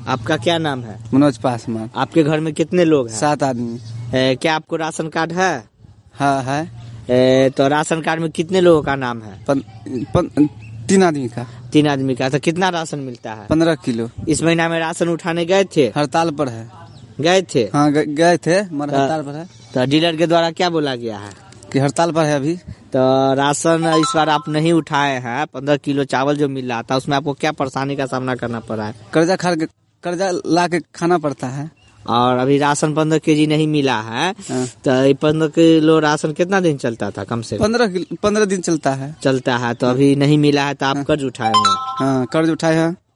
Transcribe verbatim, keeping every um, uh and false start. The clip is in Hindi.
आपका क्या नाम है? मनोज पासवान। आपके घर में कितने लोग हैं? सात आदमी। ए, क्या आपको राशन कार्ड है? हाँ है। ए, तो राशन कार्ड में कितने लोगों का नाम है? पन, पन, तीन आदमी का। तीन आदमी का। तो कितना राशन मिलता है? पंद्रह किलो। इस महीना में राशन उठाने गए थे? हड़ताल पर है। गए थे? हाँ गए थे मगर हड़ताल पर है। तो डीलर के द्वारा क्या बोला गया है कि हड़ताल पर है अभी? तो राशन इस बार आप नहीं उठाए हैं, पंद्रह किलो चावल जो मिल रहा था उसमें आपको क्या परेशानी का सामना करना पड़ा है? कर्जा खा के कर्जा ला के खाना पड़ता है। और अभी राशन पंद्रह के जी नहीं मिला है। तो पंद्रह किलो राशन कितना दिन चलता था? कम से पंद्रह पंद्रह दिन चलता है। चलता है। तो अभी नहीं मिला है तो आप कर्ज उठाए हैं? हाँ कर्ज उठाए हैं।